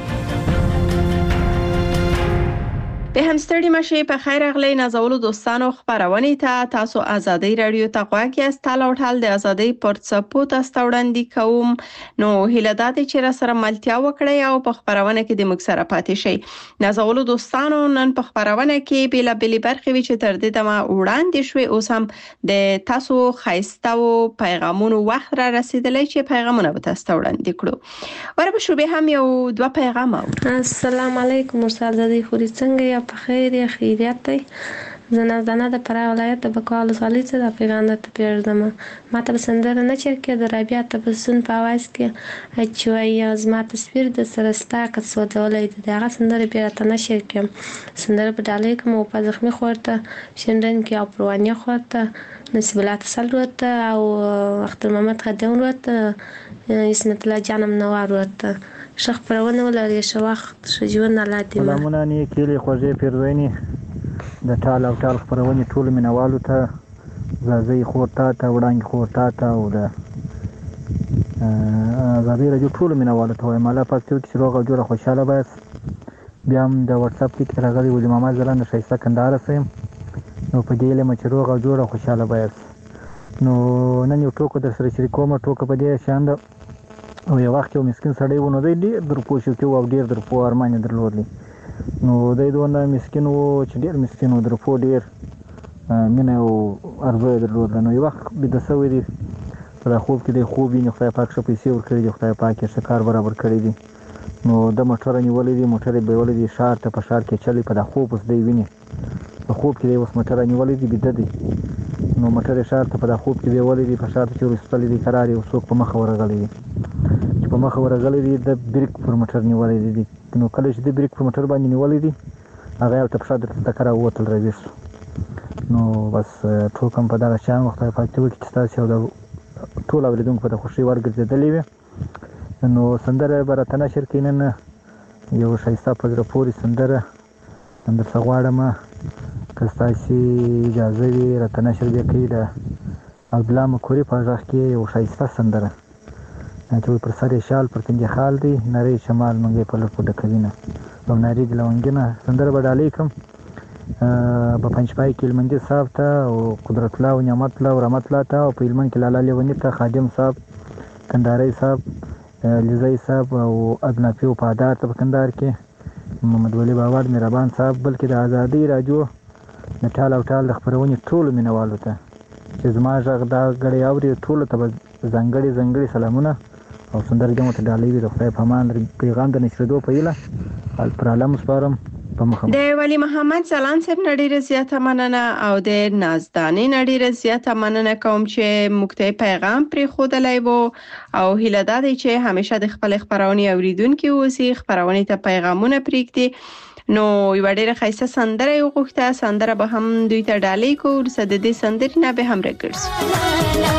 به هم ستړي مشه په خیر اغلی نازولو دوستانو خبرونه ته تاسو ازادي رادیو ته غواړئ از تاله او ټال د ازادي پورتسپو تاسو وړاندې کوم نو هیلادات چې را سره ملتیا وکړی او په خبرونه کې د مکسره پاتې شي. نازولو دوستانو نن په خبرونه کې بیل بیل برخې وی چې تر دې دمه وړاندې شوي اوس هم د تاسو خایسته او پیغامونو وخت را رسیدلی چې پیغامونه به تاسو وړاندې کړو. ورته شو به هم یو دوه پیغام او السلام علیکم استاد زدي خوري څنګه په خیر یا خیریت دی. زنه زنه د پرا ولایت د بکوال صالح څخه د پیغام ته پیژدم ما ته سندره نه چرکه د رابعه ته بسون په आवाज کې اچوي از ما تصویر د سرستا که سودولې د هغه سندره بیا ته نه شرکم سندره په ډالې کوم په زخمی خورته شندن کې او پروانیا خورته نسب الله تسلط او اختر محمد خدیون ورته اسمت الله جانم نوار ورته شخ پرونه ولري شو وخت شجون الله دې سلامونه نه کېلې خوځې پیرویني د ټال او ټال خبرونه ټول مینوالو ته زازي خورتا ته وړاندې خورتا ته او د زابې راجو ټول مینوالو ته مالا پاتې چې روغ او جوړه خوشاله بس بیا هم د واتس اپ کې راغلي ولې ماما زلان شایسته کندهار سم نو په دې له مچ روغ او جوړه خوشاله بس نو نن یو ټوکو در سره شریکوم ټوکو په دې شاند او یو وخت یو مسکین سړی ونه دی ډېر درپو شو کې او ډېر درپو ارمان درلودلی نو دی دونه مسکین و چې ډېر مسکین و درپو ډېر مینه او ارزو درلودله نو یو وخت بده سوی دی په خوب کې دی خوب یې خدای پاک ښه پیسې ورکړي دي خدای پاک یې ښه کار برابر کړی دي نو د موټر نیولې دي موټر یې بیولې دي ښار ته په ښار کې چلی په د خوب اوس دی ویني په خوب کې دی اوس موټر نیولې دي بده دی نو موټر یې ښار ته په د خوب کې بیولې دي په ښار ته چې ورسپلې دي قرار یې څوک په مخه ورغلی دی چې په مخه ورغلی دی د بریک پر موټر نیولې دي نو کله چې د بریک پر موټر باندې نیولې دي هغه یو ته په شاته ټکر ووتل راویښ نو بس ټوکم په دغه شان وخت په پاتې وکړي چې تاسو د ټول اوریدونکو په خوشي ورګرځېدلې وي نو سندره برته نشر کینن یو شایسته په زړه پورې سندره اندر څغواړم که تاسو اجازه وي راته نشر وکړئ د عبدالله مکوري په ځخ کې یو شایسته سندره چې پر سر شال پر تنګ خال دی نری شمال منګي په لپو د کلینه او نری د لونګینه سندره بدالې کوم په پنځپای کې لمندي صاحب ته او قدرت الله او نعمت الله او رحمت الله ته او په علمن کې لاله لیونی ته خادم صاحب کندهاري صاحب لزای صاحب او ادنافي او پادار ته کندهار کې محمد ولی باور مهربان صاحب بلکې د ازادي راجو د ټال او ټال د خبرونې ټول مینوالو ته چې زما ژغ دا غړي اوري ټول ته ځنګړي ځنګړي سلامونه او سندره جمع ته ډالۍ وي د خدای په امان پیغام د نشریدو په ایله ال پر عالم سپارم په مخه د ولی محمد زلان صاحب نړۍ زیاته مننه او د نازدانې نړۍ زیاته مننه کوم چې مکتب پیغام پر خودلای وو او هیله ده چې همیشه د خپل خبرونه اوریدونکو اوسي خبرونه ته پیغامونه پریږدي نو یو ډېر خاصه سندره یو غوښته سندره به هم دوی ته ډالۍ کو د دې سندرې نه به هم رګرس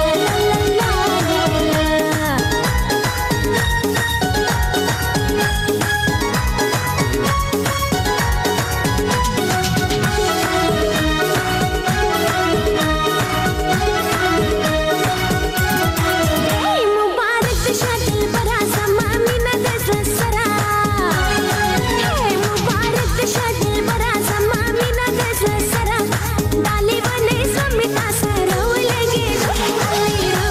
डाली बने समिता सरों लगे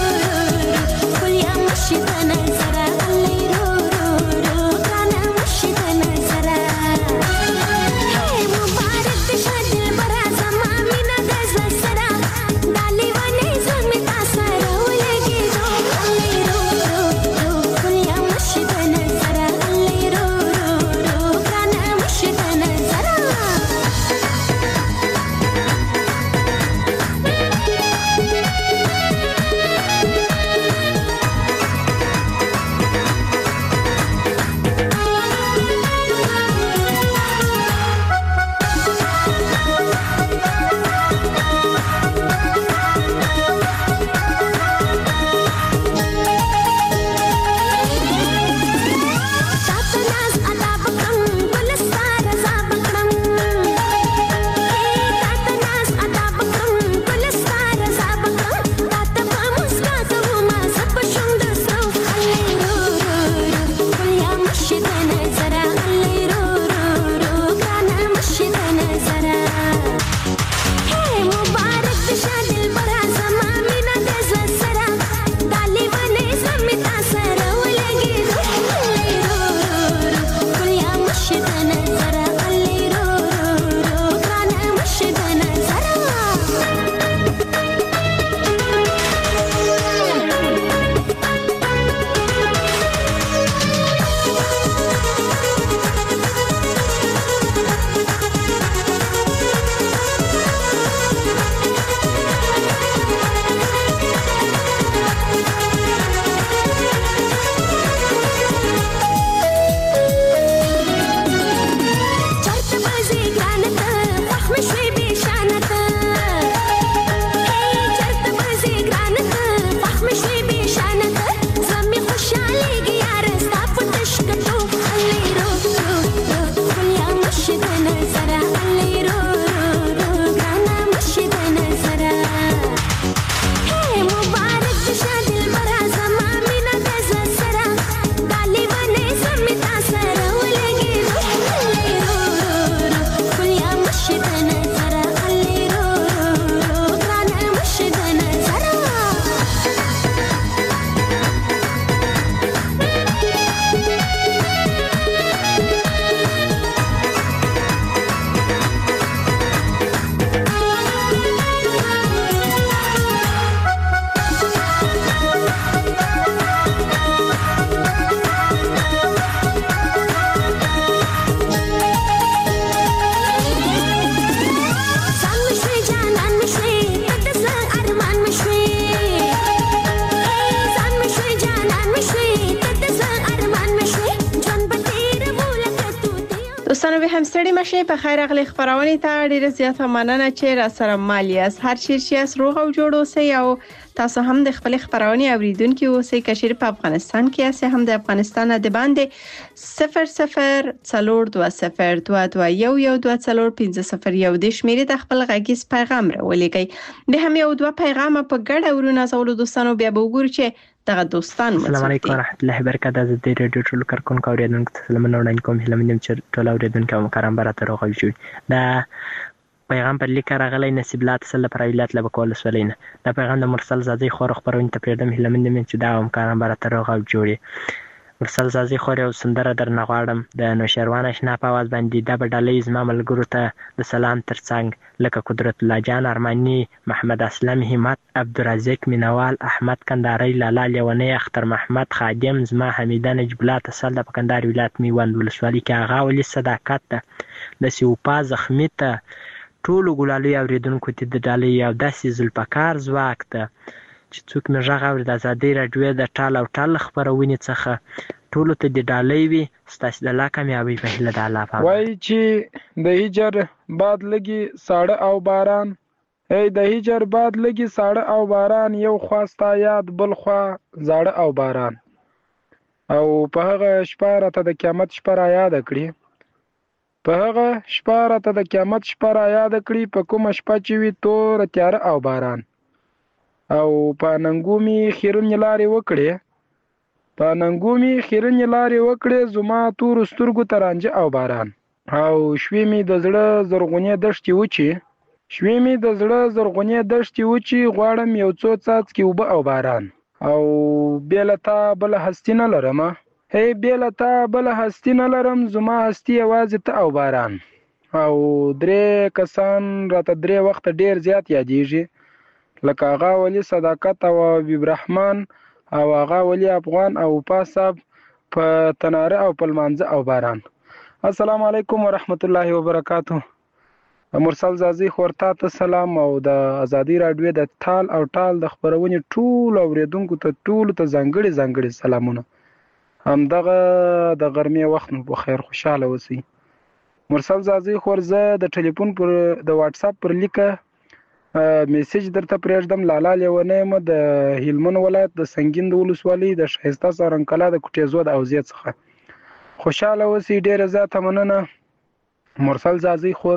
دوستانو به هم ستړي مشه په خیر اغلی خبرونه ته ډیره زیاته مننه چې را سره مالی است هر چیرې چې روغ او جوړ اوسئ او تاسو هم د خپل خبرونه اوریدونکو اوسئ کشیر په افغانستان کې است هم د افغانستان د باندې صفر صفر څلور دوه صفر دوه دوه یو یو دوه څلور پنځه صفر یو د شمیرې د خپل غږیز پیغام راولېږئ به هم یو دوه پیغام په ګډه ورونه زول دوستانو بیا به وګورئ چې دغه دوستان مو السلام علیکم ورحمت الله وبرکاته د دې ریډیو ټول کارکونکو اوریدونکو ته سلامونه وړاندې کوم هیله مندم چې ټول اوریدونکو مکرم برات روغ جوړ دا پیغام پر لیک راغلی نصیب الله تسل پر ویلات لبه کول سولینه دا پیغام د مرسل زادی خور خبرونه ته پیردم هیله مندم چې دا مکرم برات روغ جوړ مرسل زادی خور او سندره در نغواړم د نوشروان آشنا په आवाज باندې د بډالې زما ملګرو ته د سلام ترڅنګ لکه قدرت الله جان ارمانی محمد اسلم همت عبدالرزاق مینوال احمد کنداری لالا لیونی اختر محمد خادم زما حمیده نجب الله تسل د کندهار ولایت میوند ولسوالۍ کې هغه ولي صداقت ته د سیوپا زخمی ته ټولو ګلالي اوریدونکو ته د ډالۍ او داسې زلپکار ځواک ته چې څوک مې غږ اوري د ازادۍ راډیو د ټال او ټال خبرونې څخه ټولو ته د ډالۍ وي ستاسو د الله کامیابۍ په هیله د الله په وایي چې د هجر بعد لګي ساړه او باران ای د هجر بعد لګي ساړه او باران یو خواستا یاد بل خوا زاړه او باران او په هغه شپه راته د قیامت شپه را یاد کړي په هغه شپه راته د قیامت شپه را یاد کړي په کومه شپه چې وي تور تیاره او باران او په ننګومي خیرونې لارې وکړې په ننګومي خیرونې لارې وکړې زما تور سترګو ته رانجه او باران او شوې مې د زړه زرغونې دښتې وچې شوې مې د زړه زرغونې دښتې وچې غواړم یو څو څاڅکي اوبه او باران او بې له تا بله هستي نه لرم هی بې له تا بله هستي نه لرم زما هستي یوازې ته او باران او درې کسان راته درې وخته ډېر زیات یادېږي لکه هغه ولي صداقت او حبیب رحمان او هغه ولي افغان او پاساب په تناره او په لمانځه او باران السلام علیکم ورحمت الله وبرکاته مرسل زازی خورتا ته سلام او د ازادي راډیو د ټال او ټال د خبرونې ټول اوریدونکو ته ټول ته ځانګړي ځانګړي سلامونه همدغه د غرمې وخت مو په خیر خوشاله اوسئ مرسل زازی خور زه د ټلیفون پر د واتس اپ پر لیکه میسج درته پرېږدم لالا لیونی یم د هلمند ولایت د سنګین د ولسوالۍ د ښایسته سارنکلا د کوټېزو د اوزې څخه خوشحاله اوسئ ډېره زیاته مننه مرسل زازی خور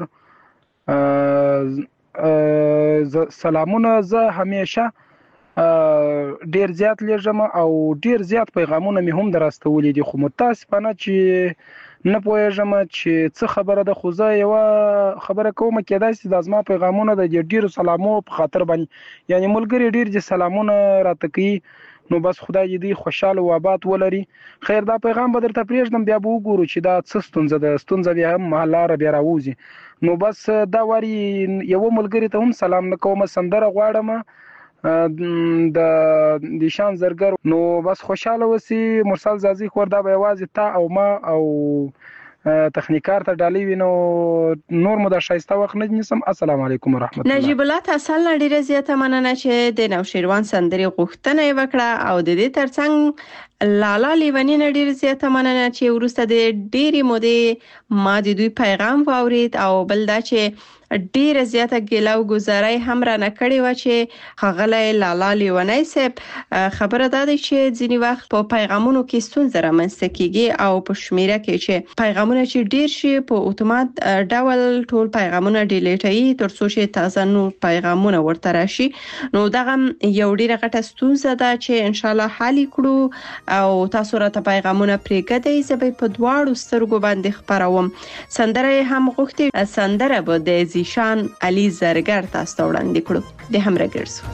سلامونه زه همیشه ډېر زیات لیږم او ډېر زیات پیغامونه مې هم در استولي دي خو متاسفانه چې نه پوهېږم چې څه خبره ده خو زه یوه خبره کوم کېدای شي دا زما پیغامونه د ډېرو سلامو په خاطر باندې یعنې ملګري ډېر چې سلامونه راته کوي نو بس خدای دې دوی خوشحاله و آباد ولري خیر دا پیغام به درته پرېږدم بیا به وګورو چې دا څه ستونزه ده ستونزه بیا هم لاره بیا راوځي نو بس دا واري یوه ملګري ته هم سلام نه کوم سندره غواړم د دیشان زرګر نو بس خوشاله وسی مرسل زازی خور دا به یوازې تا او ما او تخنیکار ته ډالۍ وینو نور مو د شایسته وخت نه نیسم السلام علیکم ورحمت الله نجیب الله تاسل ډیره زیاته مننه چې د نوشیروان سندري غوښتنه وکړه او د دې ترڅنګ لالا لیونی نه ډیره زیاته مننه چې ورسته د ډیری مودې ما د دوی پیغام واورید او بل دا چې ډیره زیاته ګیله او ګزارای هم را نکړی و چې ښاغلی لالا لیونی صاحب خبره ده چې ځینی وخت په پیغامونو کې ستونزه رامنځته کیږي او په شمیره کې چې پیغامونه چې ډیر شي په اتومات ډول ټول پیغامونه ډیلیټي ترڅو چې تازه نو پیغامونه ورته راشي. نو دغه یو ډیره غټه ستونزه ده چې ان شاء الله حل کړو او تاسو راته پیغامونه پرېږدئ زه به په دواړو سترګو باندې خبروم. سندره هم غوښتي سندره به د زیشان علي زرګر تاسو ته وړاندې کړو د هم راګرځو.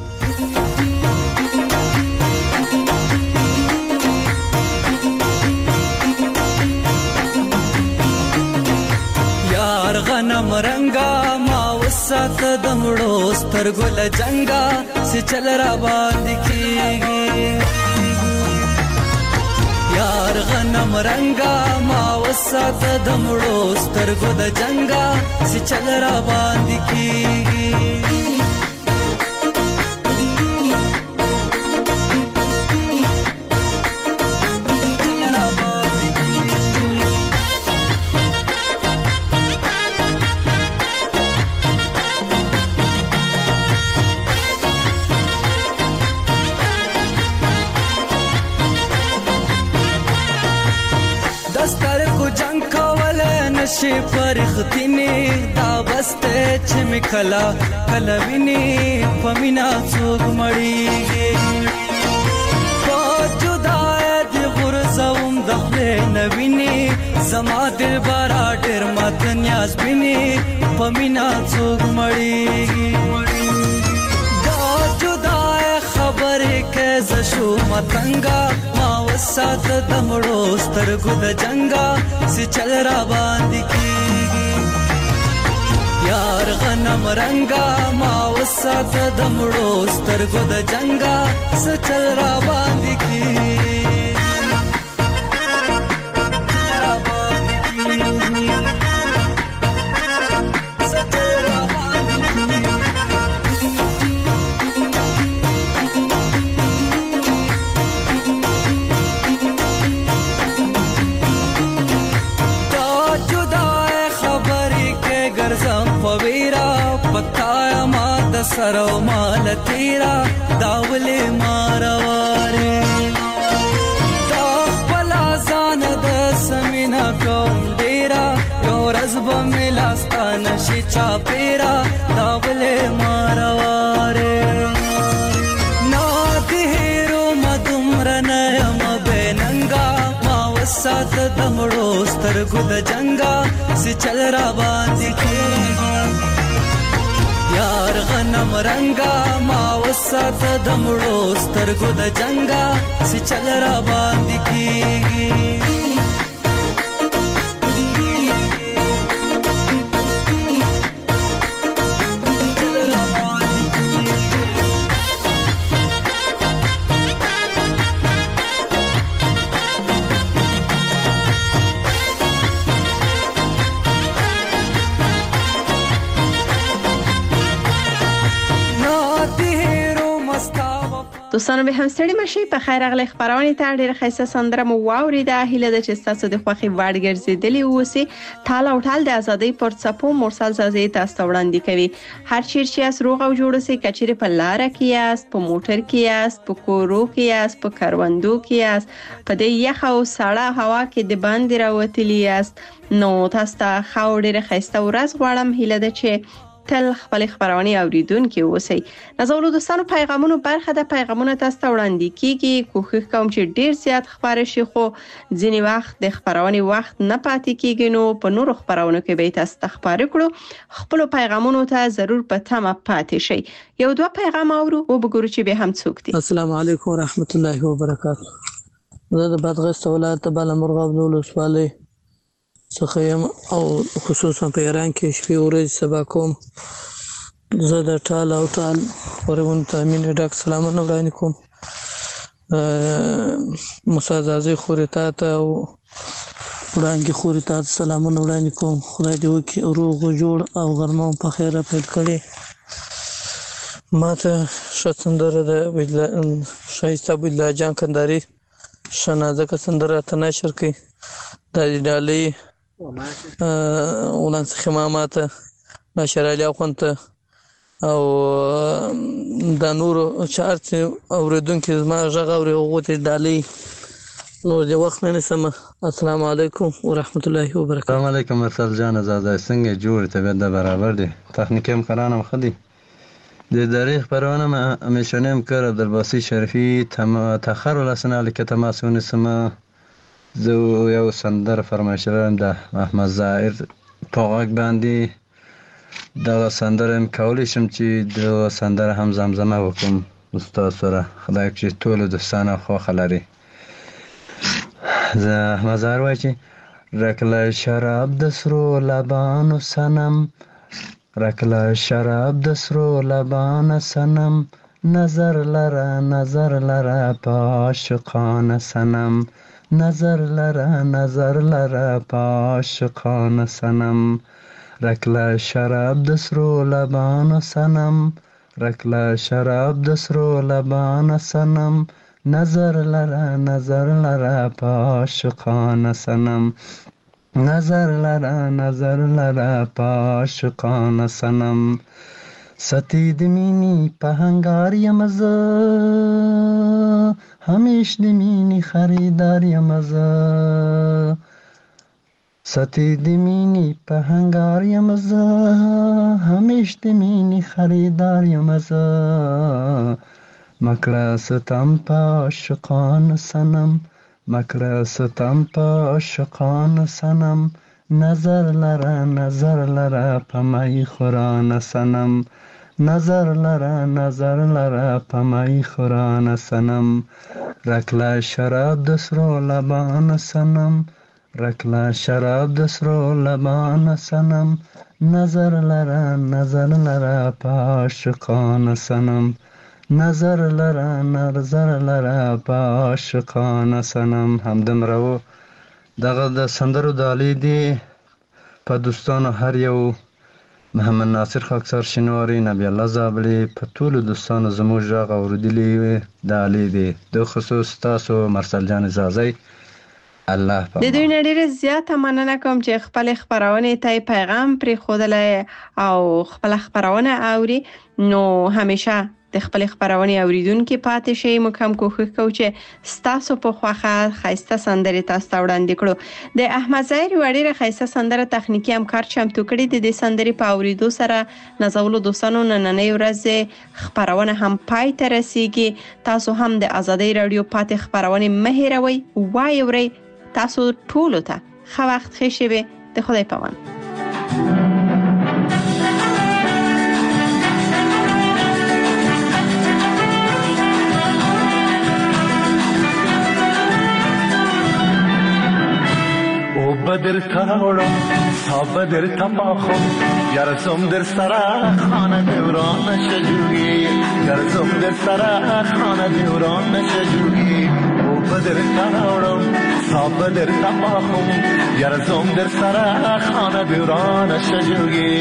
یار غنم رنگا ما وسات د مړو سترګو له جنگا چې چل را باندې کیږي. یار غنم رنگا ما وسات د مړو سترګو د جنگا چې چل را باندې کیږي. نشي پرختینی دا بسته چې مکلا کلا ویني پمینا څوک مړیږي. په جدای دی غرزوم دخله نویني زما دل بارا ډیر مات نیاز بیني پمینا څوک مړیږي. دا جدای خبرې کې ز شو متنګا ما وسات د مړو سترګو د جنگا سي چل را باندې کیږي. یار غنم رنگا ما وسات د مړو سترګو د جنگا سي چل را باندې کیږي. سرو مال تیرا داولی مارواره دا خپلا زان د سمینا کوم ډیرا یو رزب ملاستا نشي چا پیرا داولی مارواره نا دیرو مدمر نیم بیننگا ما وسات دمړو سترګو د جنگا سی چل را باندې کیږي. یار غنم رنگا ما وسات د مړو سترګو د جنگا سي چل را باندې کیږي. دوستانو به هم ستړي مشي په خیر اغلی خبرونه ته ډیره خیسه سندره مو واوریده. هیله ده چې تاسو د خوخي وړ ګرځیدلی اوسئ. تال او ټال د ازادۍ پر څپو مرسل زازي تاسو ته وړاندې کوي. هر چیر چې اس روغ او جوړ اوسئ. کچېره په لار کې یاست، په موټر کې یاست، په کورو کې یاست، په کاروندو کې یاست، په دې یخ او سړه هوا کې د باندې راوتلی یاست. نو تاسو ته خو ډیره خیسه ورځ غواړم. هیله ده چې تل خپل خبرونه اوریدونکو اوسئ. نازولو دوستانو پیغامونو برخه د پیغامونو تاسو ته وړاندې کیږي. کوښښ کوم چې ډیر زیات خبره شي خو ځینی وخت د خبرونه وخت نه پاتې کیږي. نو په نورو خبرونو کې به تاسو ته خبرې کړو. خپل پیغامونو ته ضرور په تمه پاتې شئ. یو دوه پیغام اورو او وګورو چې به هم څوک دي. السلام علیکم ورحمت الله وبرکاته. زه د بادغیس ولایت بالامرغاب ولسوالۍ څخه یم او خصوصا په ایران کې شپې ورځې سبا کوم. زه د ټال او ټال خبرونه ته مینه ډک سلامونه وړاندې کوم. موسی زازي خوري تا ته او وړاندې خوري تا ته سلامونه وړاندې کوم. خدای دې وکړي روغ جوړ او غرمه په خیره پیل کړي. ما ته ښه سندره د ښایسته عبدالله جان کندهاري ښه نازکه سندره راته نشر کړي. دا د ډالۍ ولانس خماماته ناشر علي اخوند ته او د نورو چار چې اوریدونکو زما غږ اوري هغه ته ډالۍ نو د وخت نه سم. السلام علیکم ورحمت الله وبرکاته. السلام علیکم مرسل جان زاده څنګه جوړ طبیعت د برابر دي تخنیکی امکانات خدي د تاریخ پرونه ما همیشنیم کار عبدالباسی شریفی تم تاخر لسنه لکه تماسون سما زو یو سندر فرمایشرم ده احمد ظاهر پاغک باندې دا سندرم کولی شم چې د سندر هم زمزمه وکم استاد سره خدای چې ټول دوستانه خو خلري. زه احمد ظاهر وای چې رکله شراب د سرو لبانو سنم رکله شراب د سرو لبانو سنم نظر لره نظر لره پاشقانه سنم نظر لره نظر لره پاشقانه سنم رکله شراب د سرو لبانو سنم رکله شراب د سرو لبانو سنم نظر لره نظر لره پاشقانه سنم نظر لره نظر لره پاشقانه سنم ستی د مینی په هنګار یم زه همیش د مینی خریدار یم زه ستی د مینی په هنګار یم زه همیش د مینی خریدار یم زه مکړه ستم په عاشقانه سنم مکړه ستم په عاشقانه سنم نظر لره نظر لره په مای خورانه سنم نظر لره نظر لره په مای خورانه سنم رکله شراب د سرو لبانه سنم رکله شراب د سرو لبانه سنم نظر لره نظر لره په عاشقانه سنم نظر لره نظر لره په عاشقانه سنم. همدمره و دغه د سندرو دالې دي په دوستانو هر یو محمد ناصر خاکسار شینواری نبی الله زابلی په ټولو دوستانو زموږ غږ اوریدلي دالې دي د خصوص تاسو مرسل جان زازی الله د دوی نه ډیره زیاته مننه کوم چې خپل خبرونه ته پیغام پرې خوده او خپل خبرونه اوري نو همیشه د خپل خبرونه اوریدونکو پاتې شي. موږ هم کوښښ کوو چې ستاسو په خوخه خاصه سندره تاسو ته وړاندې کړو. د احمد ظاهر وړيره خاصه سندره تخنیکی همکار چمتو کړي د دې سندرې په اوریدو سره نازولو دوستانو نننې ورځ خبرونه هم پای ته رسیږي. تاسو هم د ازادي رادیو پاتې خبرونه مهیروي وای اوري. تاسو ټول ته ښه وخت ښه شي د خدای په امان. بدر تاورم تا بدر تماخم گرزم در سرا خانه دوران شجوگی گرزم در سرا خانه دوران شجوگی او بدر تاورم تا بدر تماخم گرزم در سرا خانه دوران شجوگی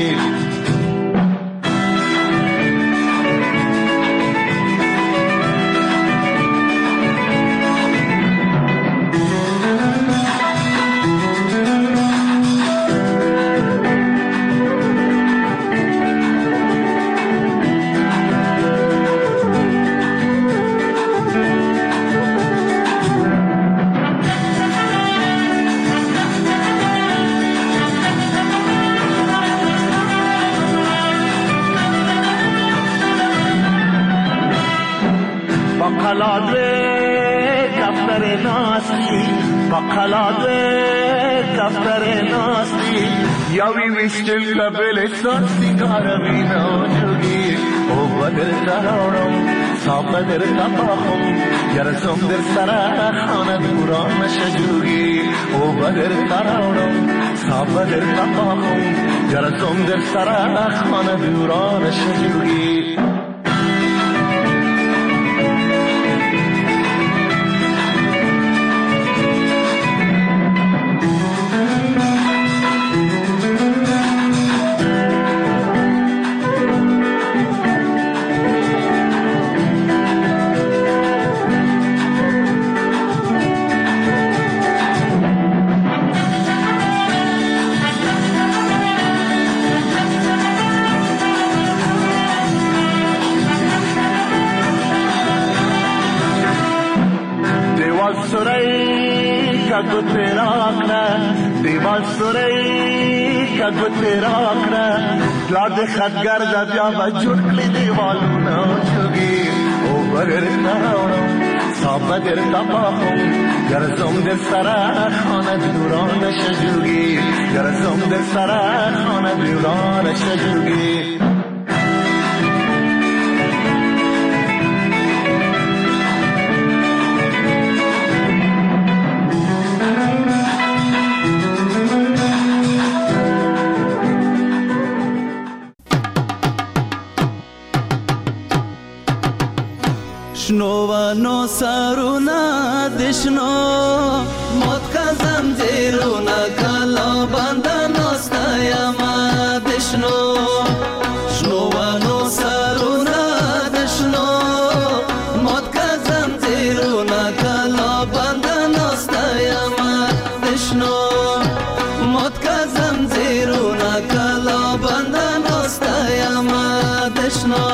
یاوی ویشتل قبل سان سیگار وینا جوگی او بدر تراورم تا بدر تباخم گرزم در سرا خانه دوران شجوگی او بدر تراورم تا بدر تباخم گرزم در سرا خانه دوران شجوگی ګورئ که ګوتې راکړه پلار د خدګر ده بیا به جوړ کړي دیوالونه جوګي اوبه درته راوړم ستا به درته پاخم ګرځم در سره خانه دورانه شه جوګي ګرځم در سره خانه دورانه شه جوګي شنوانو سرونا دشنو موت کا زنجیرونا کلا بندنو ستایما دشنو شنوانو سرونا دشنو موت کا زنجیرونا کلا بندنو ستایما دشنو موت کا زنجیرونا کلا بندنو ستایما دشنو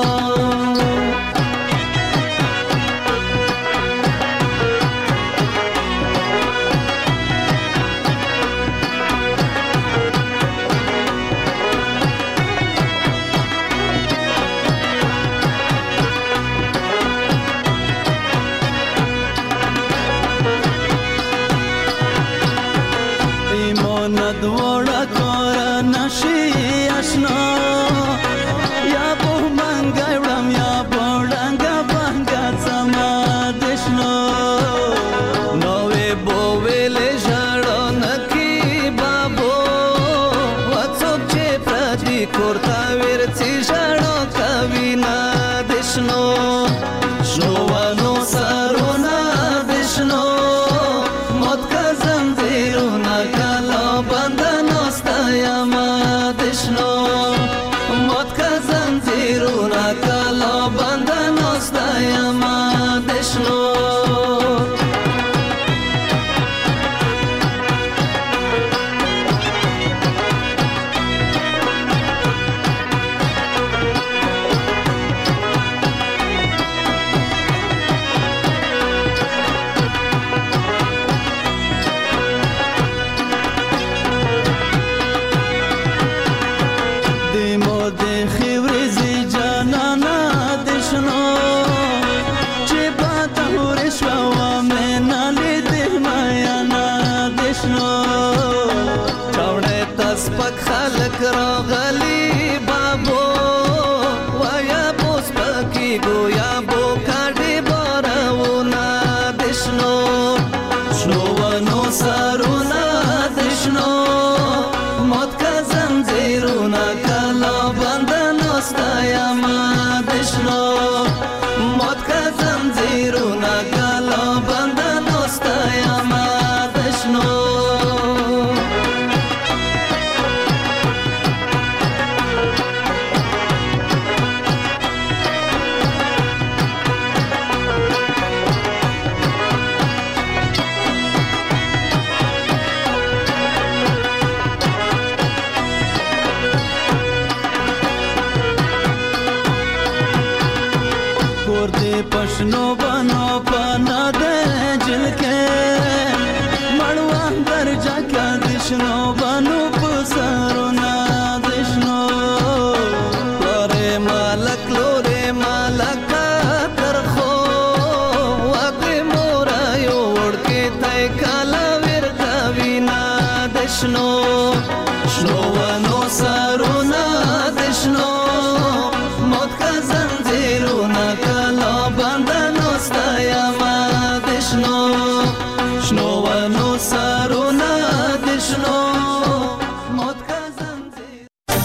پښنو بنو پنا دے جل کے مړوان درجا کا دشنو بنو پسرو